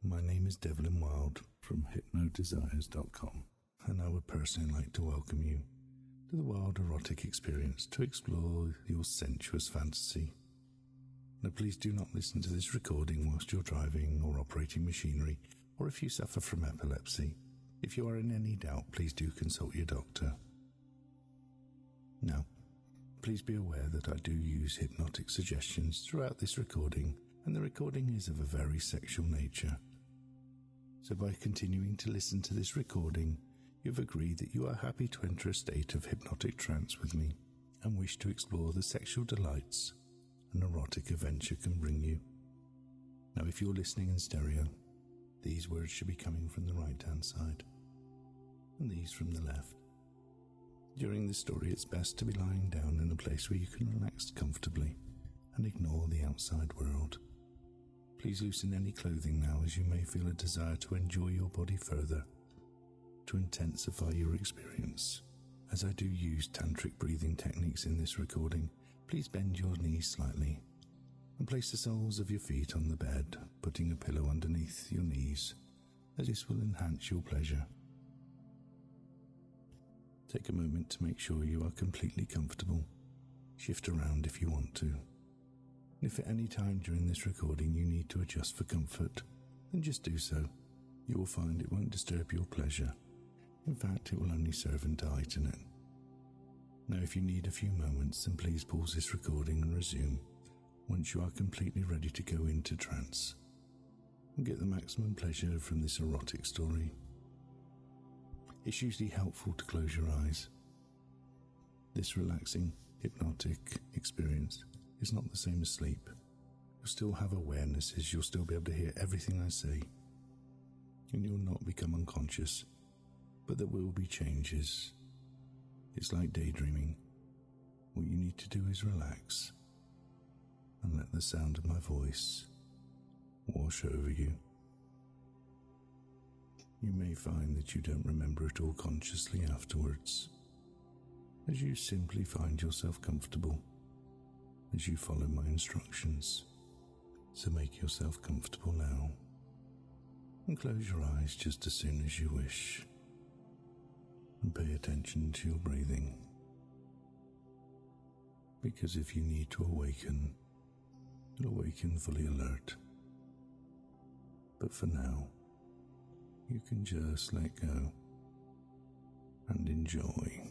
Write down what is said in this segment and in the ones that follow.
My name is Devlin Wild from hypnodesires.com, and I would personally like to welcome you to the wild erotic experience to explore your sensuous fantasy. Now please do not listen to this recording whilst you're driving or operating machinery, or if you suffer from epilepsy. If you are in any doubt, please do consult your doctor. Now, please be aware that I do use hypnotic suggestions throughout this recording, and the recording is of a very sexual nature. So by continuing to listen to this recording, you've agreed that you are happy to enter a state of hypnotic trance with me and wish to explore the sexual delights an erotic adventure can bring you. Now, if you're listening in stereo, these words should be coming from the right-hand side, and these from the left. During this story, it's best to be lying down in a place where you can relax comfortably and ignore the outside world. Please loosen any clothing now, as you may feel a desire to enjoy your body further, to intensify your experience. As I do use tantric breathing techniques in this recording, please bend your knees slightly and place the soles of your feet on the bed, putting a pillow underneath your knees, as this will enhance your pleasure. Take a moment to make sure you are completely comfortable. Shift around if you want to. If at any time during this recording you need to adjust for comfort, then just do so. You will find it won't disturb your pleasure. In fact, it will only serve to heighten it. Now, if you need a few moments, then please pause this recording and resume once you are completely ready to go into trance and get the maximum pleasure from this erotic story. It's usually helpful to close your eyes. This relaxing, hypnotic experience is not the same as sleep. You'll still have awarenesses, you'll still be able to hear everything I say, and you'll not become unconscious, but there will be changes. It's like daydreaming. What you need to do is relax and let the sound of my voice wash over you. You may find that you don't remember it all consciously afterwards, as you simply find yourself comfortable as you follow my instructions. So make yourself comfortable now and close your eyes just as soon as you wish, and pay attention to your breathing, because if you need to awaken, you'll awaken fully alert. But for now, you can just let go and enjoy.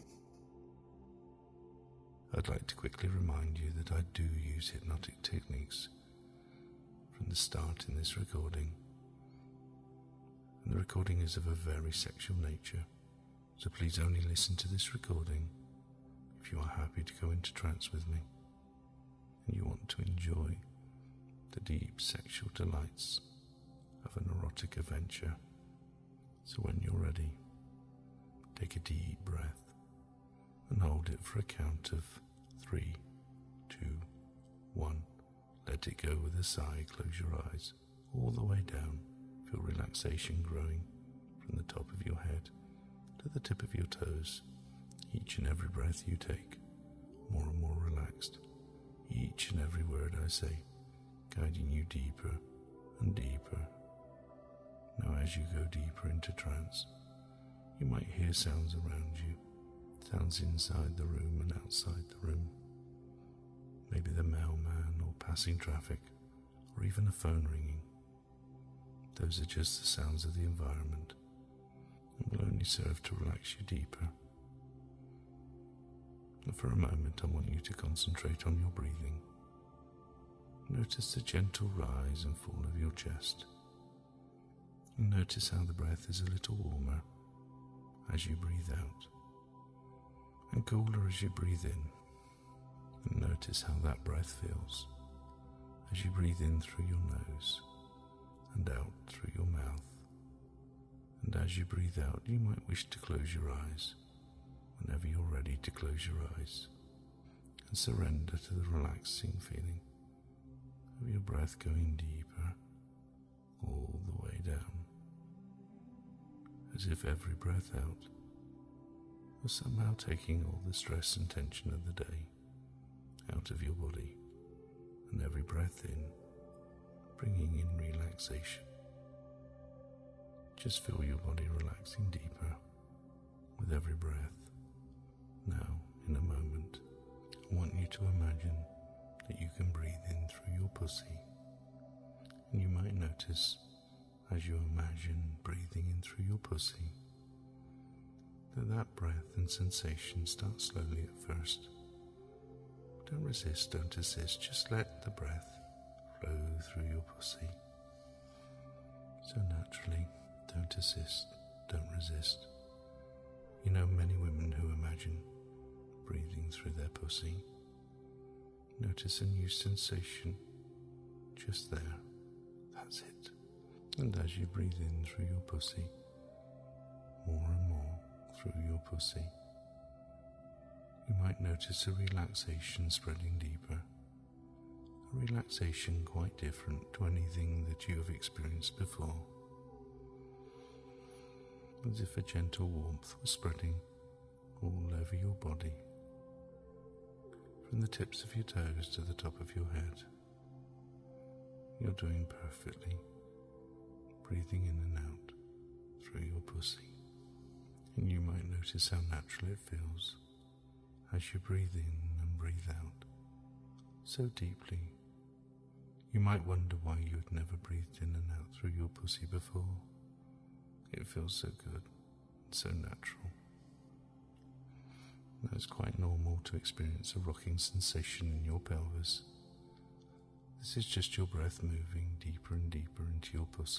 I'd like to quickly remind you that I do use hypnotic techniques from the start in this recording, and the recording is of a very sexual nature, so please only listen to this recording if you are happy to go into trance with me and you want to enjoy the deep sexual delights of an erotic adventure. So when you're ready, take a deep breath and hold it for a count of 3, 2, 1. Let it go with a sigh. Close your eyes all the way down. Feel relaxation growing from the top of your head to the tip of your toes. Each and every breath you take, more and more relaxed. Each and every word I say, guiding you deeper and deeper. Now, as you go deeper into trance, you might hear sounds around you. Sounds inside the room and outside the room. Maybe the mailman or passing traffic, or even a phone ringing. Those are just the sounds of the environment and will only serve to relax you deeper. And for a moment, I want you to concentrate on your breathing. Notice the gentle rise and fall of your chest. And notice how the breath is a little warmer as you breathe out, and cooler as you breathe in. And notice how that breath feels as you breathe in through your nose and out through your mouth. And as you breathe out, you might wish to close your eyes whenever you're ready to close your eyes and surrender to the relaxing feeling of your breath going deeper all the way down, as if every breath out was somehow taking all the stress and tension of the day out of your body, and every breath in bringing in relaxation Just feel your body relaxing deeper with every breath. Now, in a moment, I want you to imagine that you can breathe in through your pussy. And you might notice, as you imagine breathing in through your pussy, that breath and sensation starts slowly at first. Don't resist, don't assist, just let the breath flow through your pussy. So naturally, don't assist, don't resist. You know many women who imagine breathing through their pussy. Notice a new sensation just there. That's it. And as you breathe in through your pussy, more and more through your pussy, you might notice a relaxation spreading deeper. A relaxation quite different to anything that you have experienced before. As if a gentle warmth was spreading all over your body, from the tips of your toes to the top of your head. You're doing perfectly, breathing in and out through your pussy. And you might notice how natural it feels as you breathe in and breathe out so deeply. You might wonder why you had never breathed in and out through your pussy before. It feels so good and so natural. Now it's quite normal to experience a rocking sensation in your pelvis. This is just your breath moving deeper and deeper into your pussy.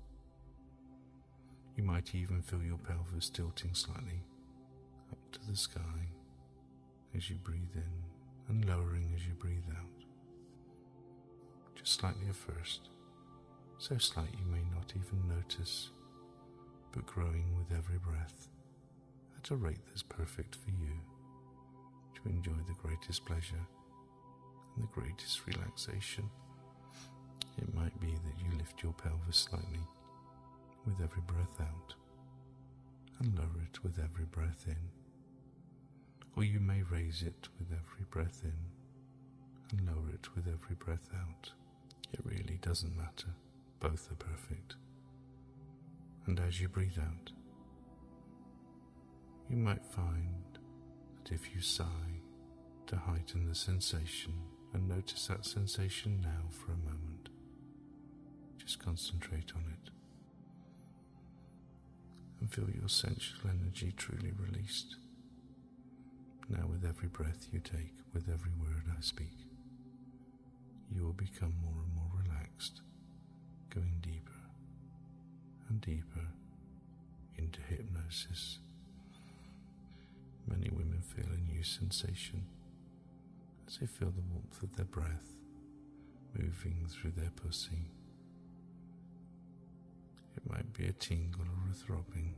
You might even feel your pelvis tilting slightly up to the sky as you breathe in and lowering as you breathe out. Just slightly at first, so slight you may not even notice, but growing with every breath at a rate that's perfect for you to enjoy the greatest pleasure and the greatest relaxation. It might be that you lift your pelvis slightly with every breath out and lower it with every breath in, or you may raise it with every breath in and lower it with every breath out. It really doesn't matter, both are perfect. And as you breathe out, you might find that if you sigh to heighten the sensation, and notice that sensation now for a moment, just concentrate on it and feel your sensual energy truly released. Now with every breath you take, with every word I speak, you will become more and more relaxed, going deeper and deeper into hypnosis. Many women feel a new sensation as they feel the warmth of their breath moving through their pussy. It might be a tingle or a throbbing,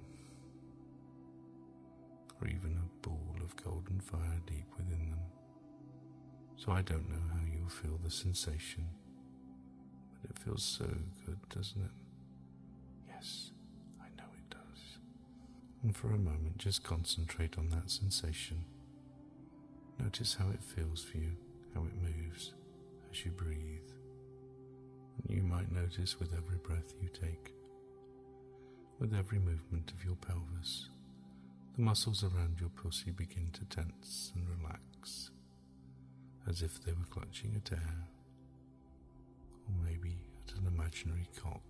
or even a ball of golden fire deep within them. So I don't know how you'll feel the sensation, but it feels so good, doesn't it? Yes, I know it does. And for a moment, just concentrate on that sensation. Notice how it feels for you, how it moves as you breathe. And you might notice with every breath you take, with every movement of your pelvis, the muscles around your pussy begin to tense and relax, as if they were clutching at air, or maybe at an imaginary cock.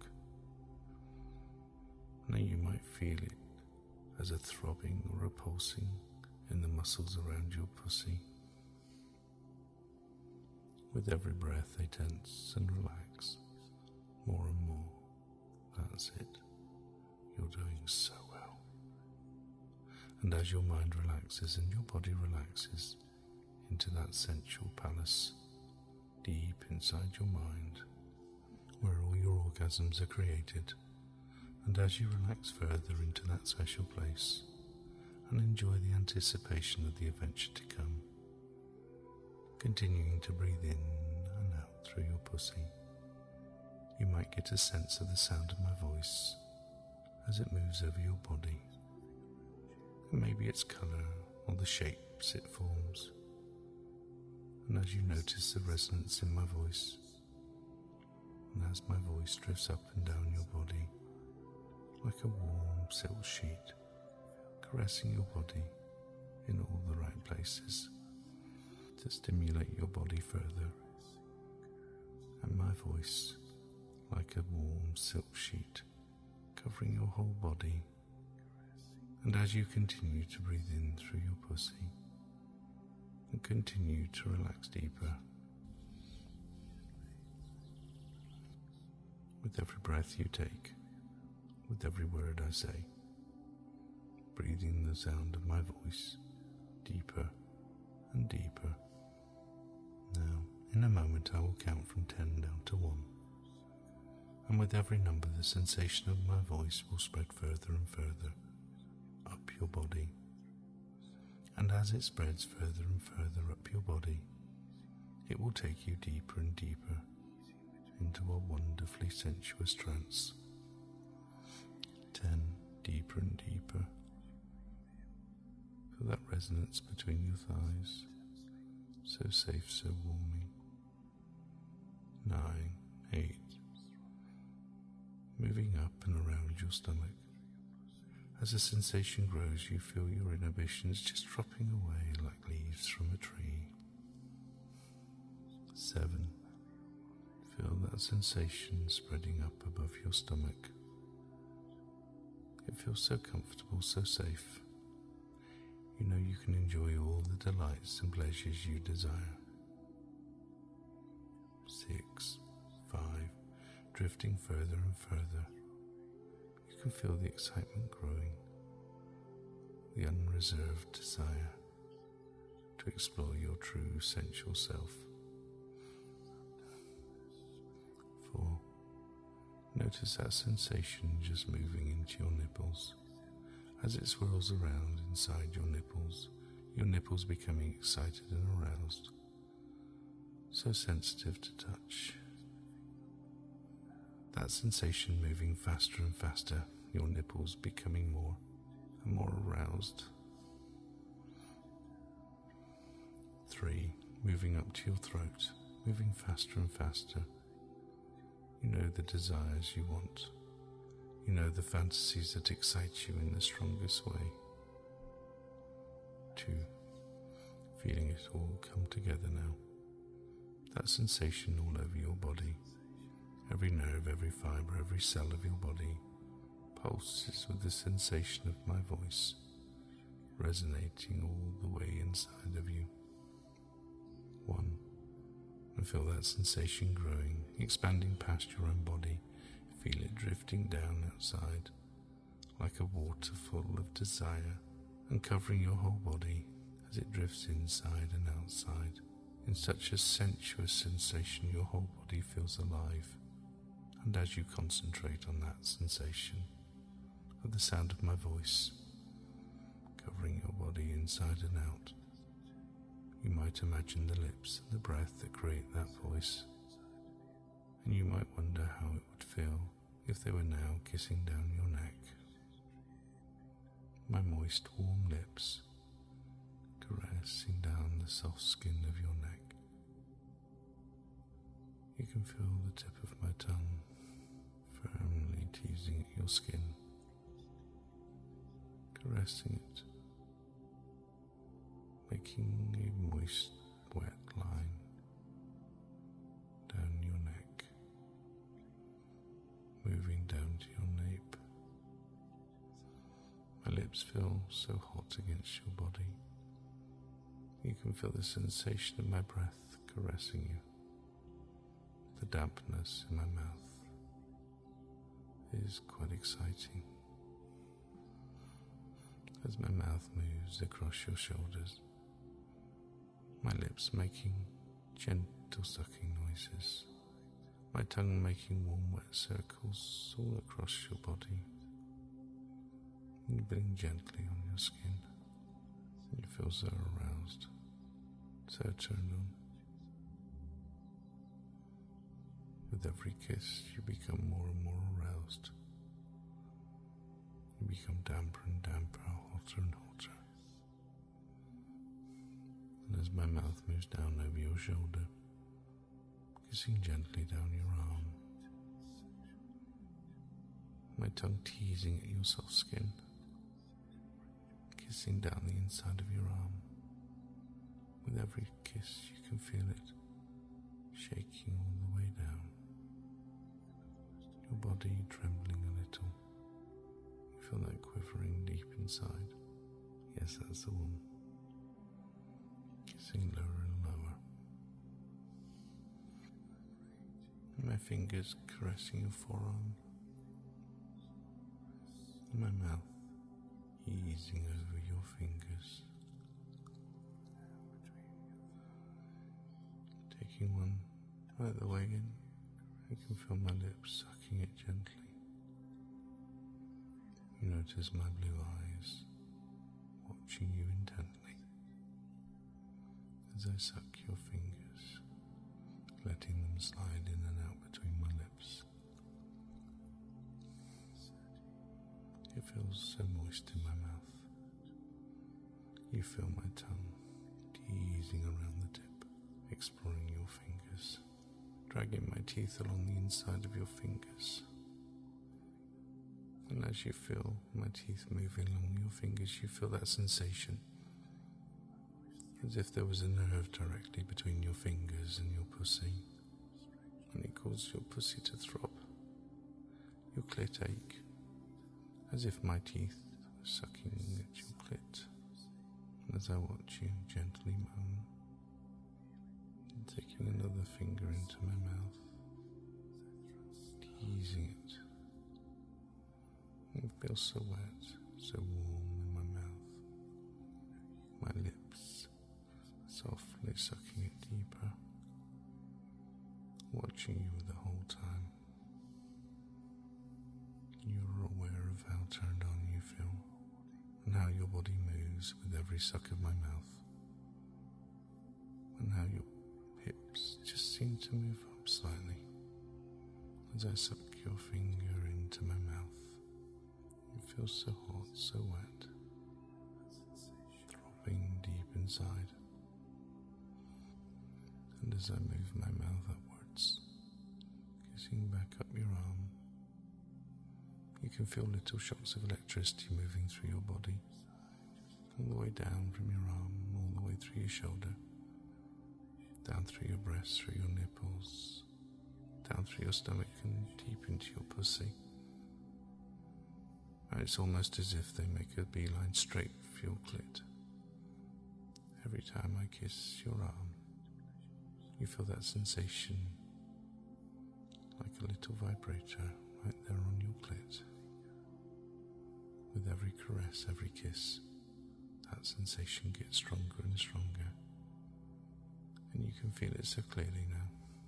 Now you might feel it as a throbbing or a pulsing in the muscles around your pussy. With every breath they tense and relax more and more. That's it. You're doing so well. And as your mind relaxes and your body relaxes into that sensual palace deep inside your mind, where all your orgasms are created, and as you relax further into that special place and enjoy the anticipation of the adventure to come, continuing to breathe in and out through your pussy, you might get a sense of the sound of my voice as it moves over your body. And maybe its colour or the shapes it forms. And as you notice the resonance in my voice, and as my voice drifts up and down your body, like a warm silk sheet, caressing your body in all the right places to stimulate your body further, and my voice like a warm silk sheet covering your whole body. And as you continue to breathe in through your pussy and continue to relax deeper, with every breath you take, with every word I say, breathing the sound of my voice deeper and deeper. Now, in a moment I will count from 10 down to 1, and with every number the sensation of my voice will spread further and further up your body. And as it spreads further and further up your body, it will take you deeper and deeper into a wonderfully sensuous trance. 10, deeper and deeper. Feel that resonance between your thighs, so safe, so warming. 9, 8. Moving up and around your stomach. As the sensation grows, you feel your inhibitions just dropping away like leaves from a tree. 7. Feel that sensation spreading up above your stomach. It feels so comfortable, so safe. You know you can enjoy all the delights and pleasures you desire. 6, 5. Drifting further and further. You can feel the excitement growing, the unreserved desire to explore your true sensual self. 4. Notice that sensation just moving into your nipples. As it swirls around inside your nipples becoming excited and aroused, so sensitive to touch. That sensation moving faster and faster, your nipples becoming more and more aroused. 3. Moving up to your throat, moving faster and faster. You know the desires you want. You know the fantasies that excite you in the strongest way. 2. Feeling it all come together now. That sensation all over your body. Every nerve, every fibre, every cell of your body pulses with the sensation of my voice, resonating all the way inside of you. 1. And feel that sensation growing, expanding past your own body. Feel it drifting down outside, like a waterfall of desire, and covering your whole body as it drifts inside and outside. In such a sensuous sensation, your whole body feels alive. And as you concentrate on that sensation of the sound of my voice, covering your body inside and out, you might imagine the lips and the breath that create that voice, and you might wonder how it would feel if they were now kissing down your neck. My moist, warm lips caressing down the soft skin of your neck. You can feel the tip of my tongue firmly teasing at your skin, caressing it, making a moist, wet line down your neck, moving down to your nape. My lips feel so hot against your body. You can feel the sensation of my breath caressing you. The dampness in my mouth is quite exciting. As my mouth moves across your shoulders, my lips making gentle sucking noises, my tongue making warm wet circles all across your body, nibbling gently on your skin. You feel so aroused, so turned on. With every kiss, you become more and more aroused. You become damper and damper, hotter and hotter. And as my mouth moves down over your shoulder, kissing gently down your arm, my tongue teasing at your soft skin, kissing down the inside of your arm. With every kiss you can feel it shaking all the way down, your body trembling a little. You feel that quivering deep inside. Yes, that's the one. Kissing lower and lower. My fingers caressing your forearm, and my mouth easing over your fingers. Taking one right the way in, I can feel my lips sucking it gently. You notice my blue eyes watching you intently as I suck your fingers, letting them slide in and out between my lips. It feels so moist in my mouth. You feel my tongue teasing around the tip, exploring your fingers, dragging my teeth along the inside of your fingers. And as you feel my teeth moving along your fingers, you feel that sensation, as if there was a nerve directly between your fingers and your pussy, and it caused your pussy to throb, your clit ache, as if my teeth were sucking at your clit. And as I watch you gently moan, taking another finger into my mouth, teasing it. It feels so wet, so warm in my mouth. My lips softly sucking it deeper, watching you the whole time. You're aware of how turned on you feel, and how your body moves with every suck of my mouth, and how your hips just seem to move up slightly as I suck your finger into my mouth. It feels so hot, so wet, throbbing deep inside. And as I move my mouth upwards, kissing back up your arm, you can feel little shocks of electricity moving through your body, all the way down from your arm, all the way through your shoulder, down through your breasts, through your nipples, down through your stomach and deep into your pussy. And it's almost as if they make a beeline straight for your clit. Every time I kiss your arm, you feel that sensation like a little vibrator right there on your clit. With every caress, every kiss, that sensation gets stronger and stronger, and you can feel it so clearly now,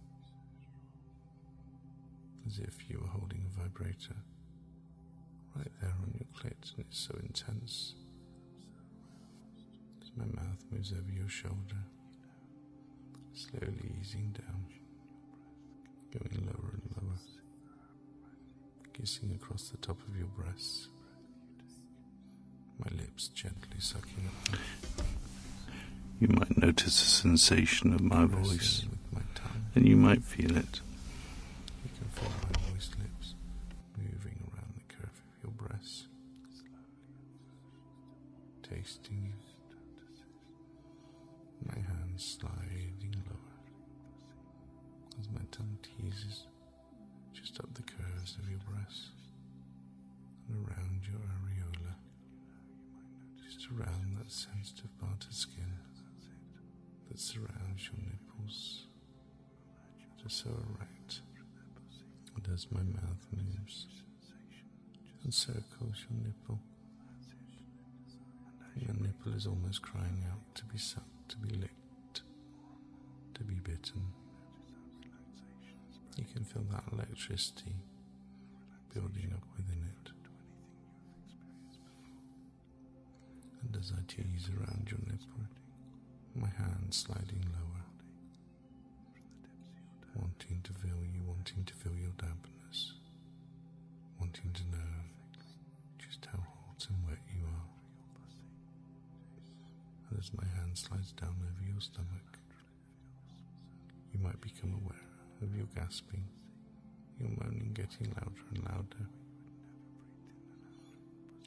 as if you were holding a vibrator right there on your clit, and it's so intense. As my mouth moves over your shoulder, slowly easing down, going lower and lower, kissing across the top of your breasts, my lips gently sucking up. You might notice a sensation of my voice, with my tongue, and you might feel it. You can feel my moist lips moving around the curve of your breasts, tasting you. My hands sliding lower as my tongue teases just up the curves of your breasts and around your areola, just around that sensitive part of skin that surrounds your nipples, just so erect. And as my mouth moves and circles your nipple, your nipple is almost crying out to be sucked, to be licked, to be bitten. You can feel that electricity building up within it. And as I tease around your nipple, my hand sliding lower, wanting to feel you, wanting to feel your dampness, wanting to know just how hot and wet you are. And as my hand slides down over your stomach, you might become aware of your gasping, your moaning getting louder and louder,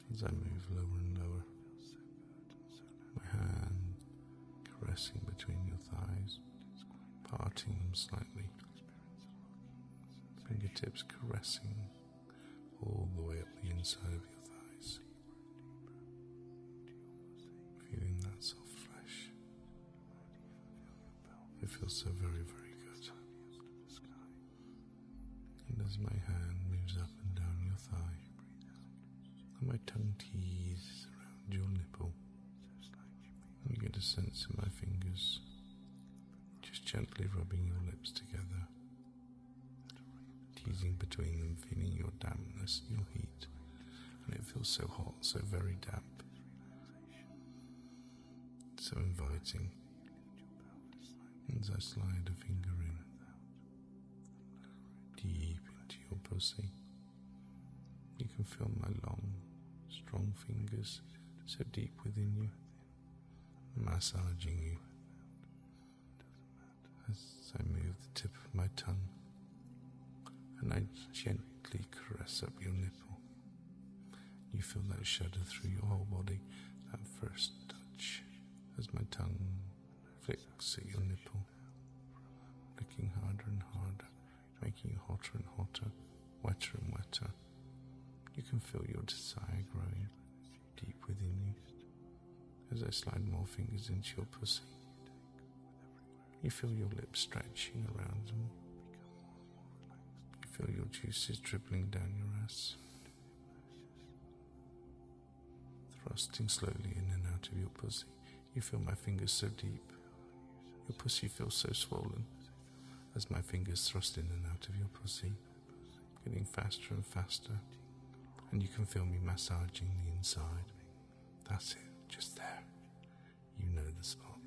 as I move lower and lower, my hand caressing between your thighs, parting them slightly, fingertips caressing all the way up the inside of your thighs, feeling that soft flesh. It feels so very, very good. And as my hand moves up and down your thigh, and my tongue teases around your nipple, you get a sense of my fingers just gently rubbing your lips together, teasing between them, feeling your dampness and your heat, and it feels so hot, so very damp, so inviting. As I slide a finger in, deep into your pussy, you can feel my long, strong fingers so deep within you, massaging you. As I move the tip of my tongue and I gently caress up your nipple, you feel that shudder through your whole body, that first touch, as my tongue flicks at your nipple, flicking harder and harder, making you hotter and hotter, wetter and wetter. You can feel your desire growing deep within you. As I slide more fingers into your pussy, you feel your lips stretching around them. You feel your juices dribbling down your ass, thrusting slowly in and out of your pussy. You feel my fingers so deep. Your pussy feels so swollen as my fingers thrust in and out of your pussy, getting faster and faster, and you can feel me massaging the inside. That's it, just there. You know the spot.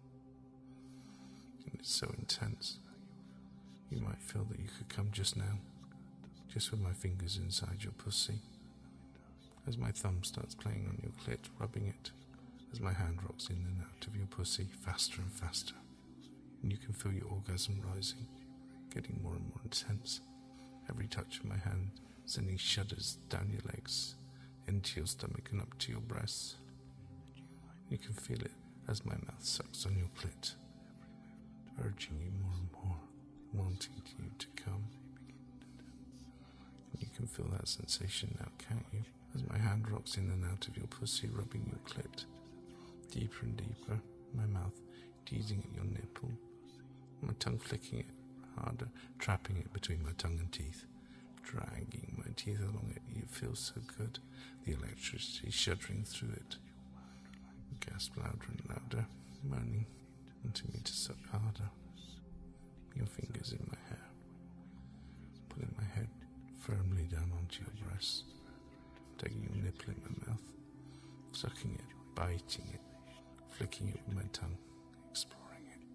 And it's so intense. You might feel that you could come just now, just with my fingers inside your pussy, as my thumb starts playing on your clit, rubbing it, as my hand rocks in and out of your pussy, faster and faster. And you can feel your orgasm rising, getting more and more intense. Every touch of my hand sending shudders down your legs, into your stomach and up to your breasts. You can feel it as my mouth sucks on your clit, urging you more and more, wanting you to come. And you can feel that sensation now, can't you? As my hand rocks in and out of your pussy, rubbing your clit, deeper and deeper, my mouth teasing at your nipple, my tongue flicking it harder, trapping it between my tongue and teeth, dragging my teeth along it. You feel so good, the electricity shuddering through it. You gasp louder and louder, moaning, wanting me to suck harder. Your fingers in my hair, pulling my head firmly down onto your breast, taking your nipple in my mouth, sucking it, biting it, flicking it with my tongue, exploring it.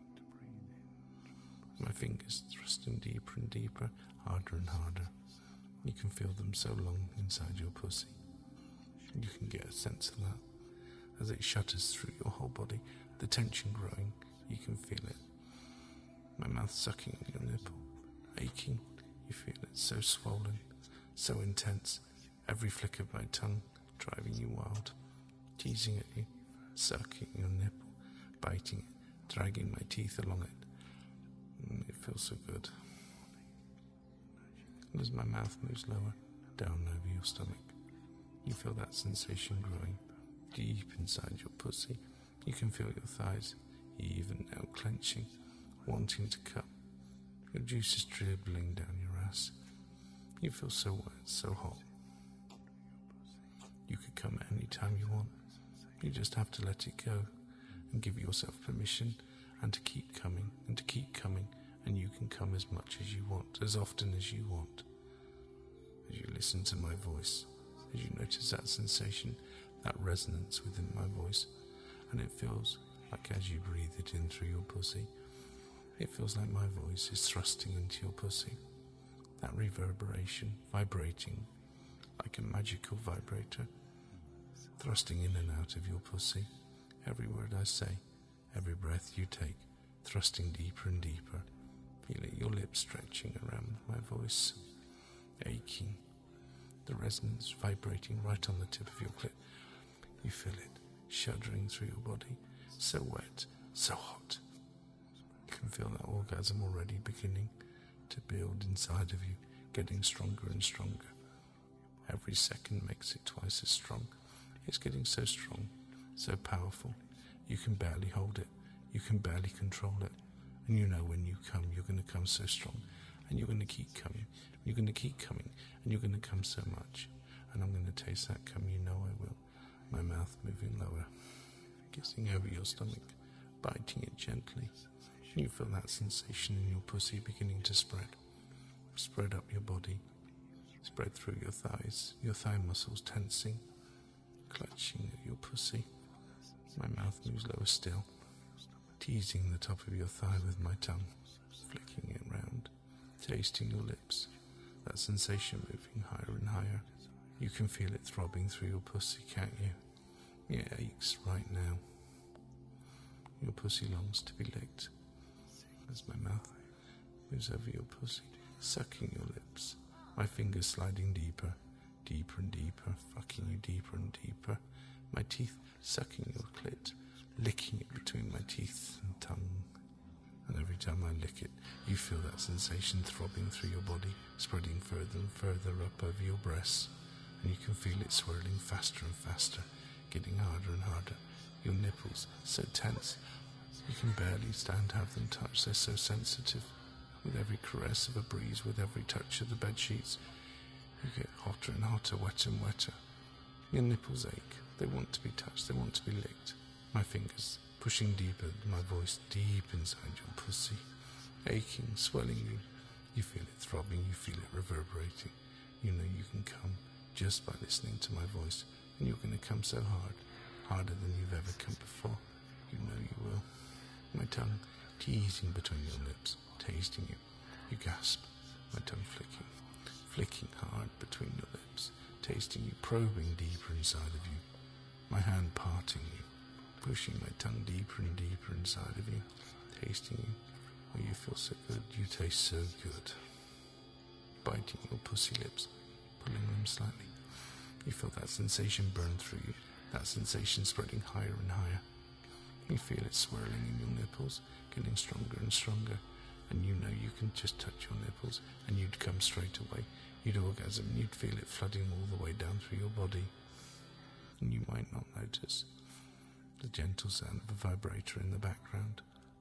My fingers thrusting deeper and deeper, harder and harder. You can feel them so long inside your pussy. You can get a sense of that. As it shudders through your whole body, the tension growing, you can feel it. My mouth sucking on your nipple, aching. You feel it so swollen, so intense. Every flick of my tongue driving you wild, teasing at you, sucking your nipple, biting it, dragging my teeth along it. It feels so good. And as my mouth moves lower, down over your stomach, you feel that sensation growing deep inside your pussy. You can feel your thighs even now clenching, wanting to come. Your juices dribbling down your ass. You feel so wet, so hot. You could come at any time you want. You just have to let it go and give yourself permission, and to keep coming and to keep coming, and you can come as much as you want, as often as you want. As you listen to my voice, as you notice that sensation, that resonance within my voice, and it feels like as you breathe it in through your pussy, it feels like my voice is thrusting into your pussy. That reverberation, vibrating like a magical vibrator, thrusting in and out of your pussy. Every word I say, every breath you take, thrusting deeper and deeper, feeling your lips stretching around my voice, aching, the the resonance vibrating right on the tip of your clit. You feel it shuddering through your body, so wet, so hot. You can feel that orgasm already beginning to build inside of you, getting stronger and stronger. Every second makes it twice as strong. It's getting so strong, so powerful. You can barely hold it. You can barely control it. And you know when you come, you're going to come so strong. And you're going to keep coming. You're going to keep coming. And you're going to come so much. And I'm going to taste that come. You know I will. My mouth moving lower, kissing over your stomach, biting it gently. You feel that sensation in your pussy beginning to spread. Spread up your body. Spread through your thighs, your thigh muscles tensing, clutching at your pussy. My mouth moves lower still, teasing the top of your thigh with my tongue, flicking it round, tasting your lips, that sensation moving higher and higher. You can feel it throbbing through your pussy, can't you? It aches right now. Your pussy longs to be licked as my mouth moves over your pussy, sucking your lips, my fingers sliding deeper, deeper and deeper, fucking you deeper and deeper, my teeth sucking your clit, licking it between my teeth and tongue. And every time I lick it, you feel that sensation throbbing through your body, spreading further and further up over your breasts, and you can feel it swirling faster and faster, getting harder and harder. Your nipples so tense, you can barely stand to have them touch. They're so sensitive. With every caress of a breeze, with every touch of the bed sheets, you get hotter and hotter, wetter and wetter. Your nipples ache. They want to be touched. They want to be licked. My fingers pushing deeper, my voice deep inside your pussy, aching, swelling you. You feel it throbbing. You feel it reverberating. You know you can come just by listening to my voice, and you're going to come so hard, harder than you've ever come before. You know you will. My tongue teasing between your lips, tasting you. You gasp, my tongue flicking hard between your lips, tasting you, probing deeper inside of you. My hand parting you, pushing my tongue deeper and deeper inside of you, tasting you. Oh, you feel so good, you taste so good. Biting your pussy lips, pulling them slightly. You feel that sensation burn through you, that sensation spreading higher and higher. You feel it swirling in your nipples, getting stronger and stronger, and you know you can just touch your nipples and you'd come straight away. You'd orgasm, you'd feel it flooding all the way down through your body. And you might not notice the gentle sound of a vibrator in the background.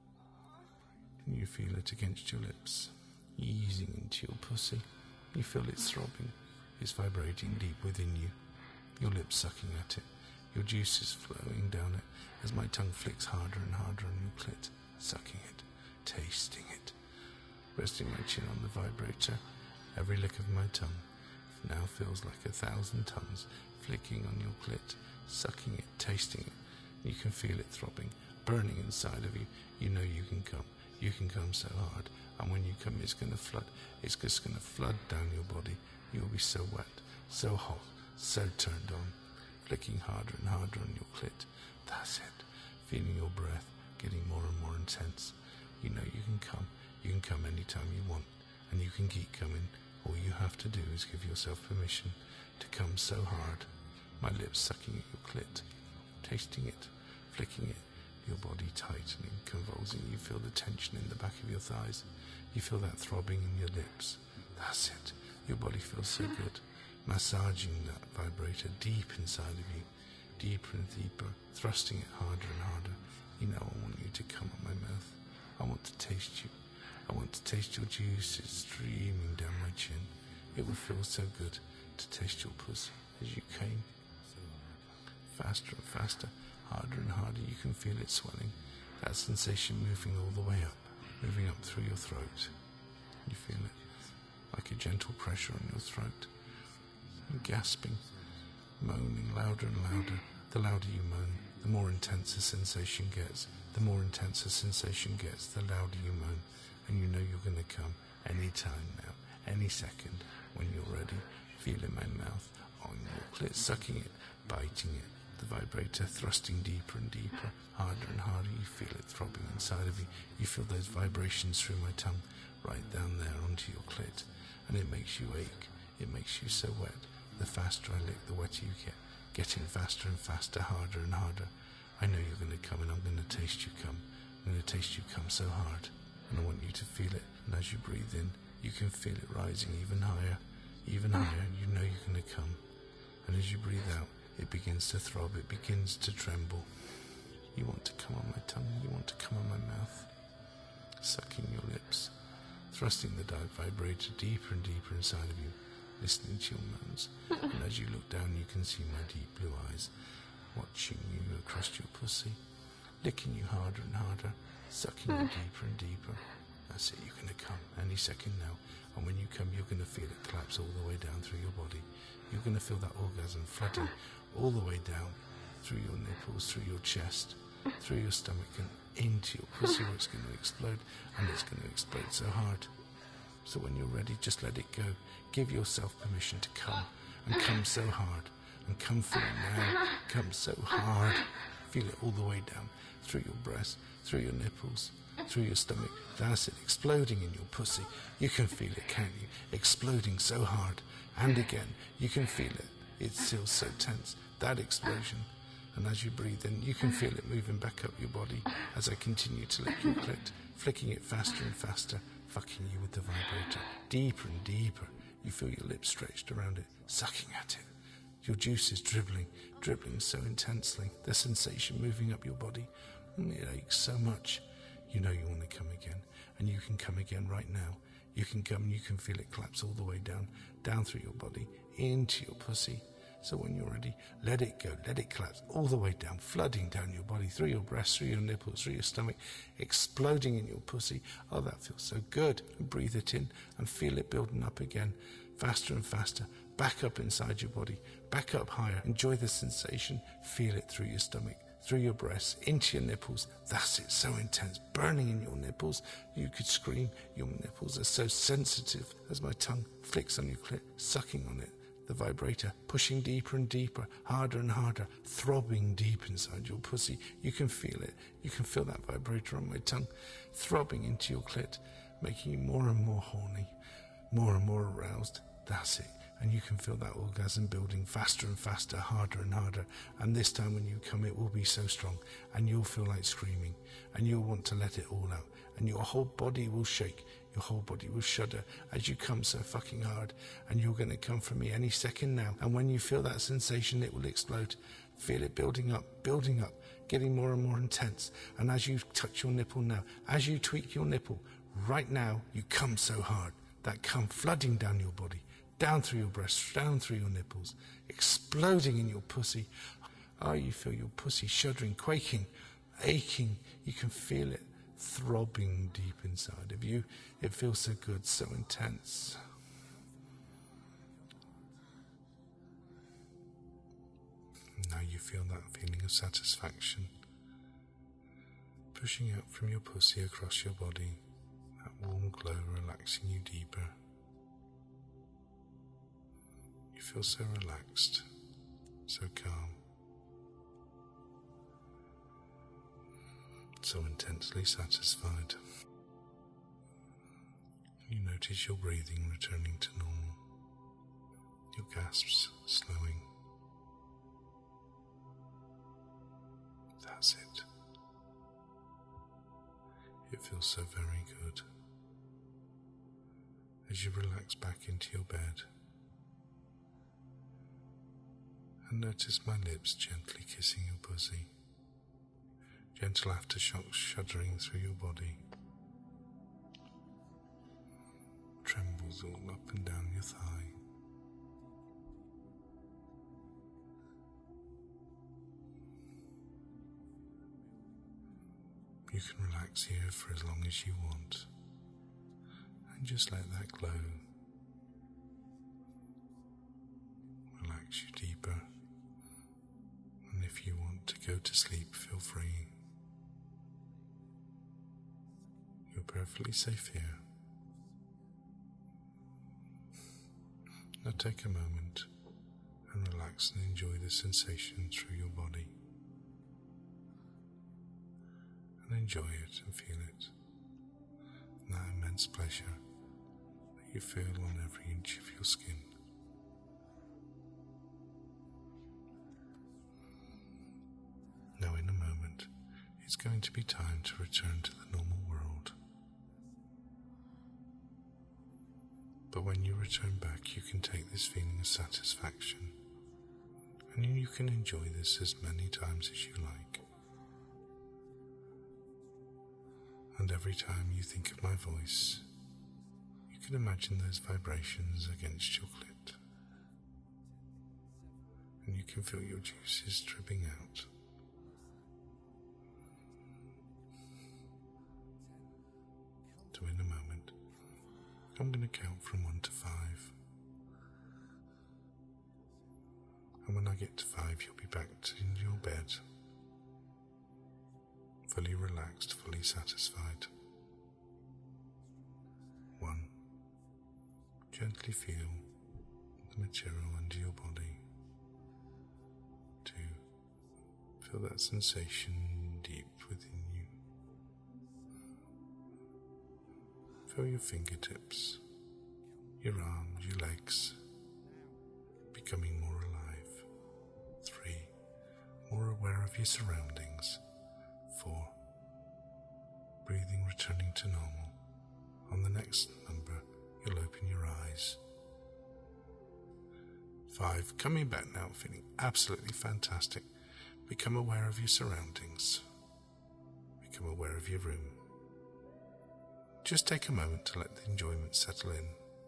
And you feel it against your lips, easing into your pussy. You feel it throbbing, it's vibrating deep within you. Your lips sucking at it, your juices flowing down it as my tongue flicks harder and harder on your clit, sucking it, tasting it, resting my chin on the vibrator. Every lick of my tongue now feels like 1,000 tongues flicking on your clit, sucking it, tasting it. You can feel it throbbing, burning inside of you. You know you can come. You can come so hard, and when you come, it's going to flood. It's just going to flood down your body. You'll be so wet, so hot, so turned on, flicking harder and harder on your clit. That's it. Feeling your breath getting more and more intense. You know you can come. You can come anytime you want, and you can keep coming. All you have to do is give yourself permission to come so hard. My lips sucking at your clit, tasting it, flicking it, your body tightening, convulsing. You feel the tension in the back of your thighs. You feel that throbbing in your lips. That's it. Your body feels so good. Massaging that vibrator deep inside of you, deeper and deeper, thrusting it harder and harder. You know I want you to come on my mouth. I want to taste you. I want to taste your juices streaming down my chin. It would feel so good to taste your pussy as you came. Faster and faster, harder and harder. You can feel it swelling. That sensation moving all the way up, moving up through your throat. You feel it like a gentle pressure on your throat. You're gasping, moaning louder and louder. The louder you moan, the more intense the sensation gets. The more intense the sensation gets, the louder you moan. And you know you're going to come any time now, any second, when you're ready. Feeling my mouth on your clit, sucking it, biting it. The vibrator thrusting deeper and deeper, harder and harder. You feel it throbbing inside of you. You feel those vibrations through my tongue, right down there onto your clit. And it makes you ache. It makes you so wet, The faster I lick, the wetter you get, getting faster and faster, harder and harder. I know you're going to come, and I'm going to taste you come. I'm going to taste you come so hard, and I want you to feel it. And as you breathe in, you can feel it rising even higher, even higher. You know you're going to come. And as you breathe out, it begins to throb, it begins to tremble. You want to come on my tongue, you want to come on my mouth. Sucking your lips, thrusting the dark vibrator deeper and deeper inside of you, listening to your moans. And as you look down, you can see my deep blue eyes, watching you across your pussy, licking you harder and harder, sucking you deeper and deeper. That's it, you're going to come any second now. And when you come, you're going to feel it collapse all the way down through your body. You're going to feel that orgasm flooding all the way down through your nipples, through your chest, through your stomach, and into your pussy, where it's going to explode. And it's going to explode so hard. So when you're ready, just let it go. Give yourself permission to come, and come so hard, and come for it now. Come so hard. Feel it all the way down through your breast, through your nipples, through your stomach. That's it, exploding in your pussy. You can feel it, can't you? Exploding so hard. And again, you can feel it. It feels so tense, that explosion. And as you breathe in, you can feel it moving back up your body as I continue to lick your clit, flicking it faster and faster, fucking you with the vibrator. Deeper and deeper. You feel your lips stretched around it, sucking at it. Your juices dribbling so intensely. The sensation moving up your body. It aches so much. You know you want to come again. And you can come again right now. You can come and you can feel it collapse all the way down through your body, into your pussy. So when you're ready, let it go, let it collapse all the way down, flooding down your body, through your breasts, through your nipples, through your stomach, exploding in your pussy. Oh, that feels so good. And breathe it in and feel it building up again, faster and faster, back up inside your body, back up higher. Enjoy the sensation, feel it through your stomach, through your breasts, into your nipples. That's it, so intense, burning in your nipples. You could scream. Your nipples are so sensitive as my tongue flicks on your clit, sucking on it. The vibrator pushing deeper and deeper, harder and harder, throbbing deep inside your pussy. You can feel it. You can feel that vibrator on my tongue, throbbing into your clit, making you more and more horny, more and more aroused. That's it. And you can feel that orgasm building faster and faster, harder and harder. And this time when you come, it will be so strong. And you'll feel like screaming. And you'll want to let it all out. And your whole body will shake. Your whole body will shudder as you come so fucking hard. And you're going to come for me any second now. And when you feel that sensation, it will explode. Feel it building up, getting more and more intense. And as you touch your nipple now, as you tweak your nipple, right now, you come so hard. That come flooding down your body, down through your breasts, down through your nipples, exploding in your pussy. Oh, you feel your pussy shuddering, quaking, aching. You can feel it throbbing deep inside of you. It feels so good, so intense. Now you feel that feeling of satisfaction pushing out from your pussy across your body, that warm glow relaxing you deeper. You feel so relaxed, so calm, so intensely satisfied. You notice your breathing returning to normal, your gasps slowing. That's it. It feels so very good. As you relax back into your bed, and notice my lips gently kissing your pussy, gentle aftershocks shuddering through your body, trembles all up and down your thigh. You can relax here for as long as you want, and just let that glow relax you deeper. And if you want to go to sleep, feel free. You're perfectly safe here. Now take a moment and relax and enjoy the sensation through your body. And enjoy it and feel it. And that immense pleasure that you feel on every inch of your skin. going to be time to return to the normal world. But when you return back, you can take this feeling of satisfaction, and you can enjoy this as many times as you like. And every time you think of my voice, you can imagine those vibrations against your clit, and you can feel your juices dripping out. So in a moment, I'm going to count from 1 to 5. And when I get to 5, you'll be back in your bed, fully relaxed, fully satisfied. 1. Gently feel the material under your body. 2. Feel that sensation deep within you. Feel your fingertips, your arms, your legs becoming more alive. 3. More aware of your surroundings. 4. Breathing returning to normal. On the next number, you'll open your eyes. 5. Coming back now, feeling absolutely fantastic. Become aware of your surroundings. Become aware of your room. Just take a moment to let the enjoyment settle in.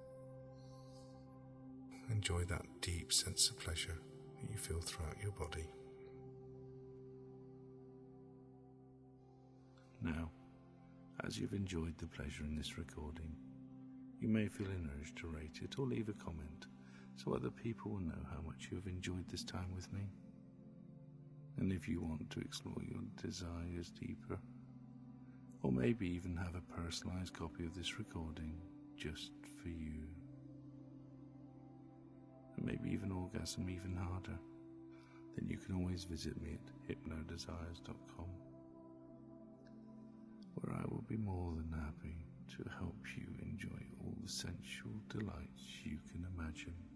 Enjoy that deep sense of pleasure that you feel throughout your body. Now, as you've enjoyed the pleasure in this recording, you may feel an urge to rate it or leave a comment so other people will know how much you have enjoyed this time with me. And if you want to explore your desires deeper, or maybe even have a personalized copy of this recording just for you, and maybe even orgasm even harder, then you can always visit me at hypnodesires.com, where I will be more than happy to help you enjoy all the sensual delights you can imagine.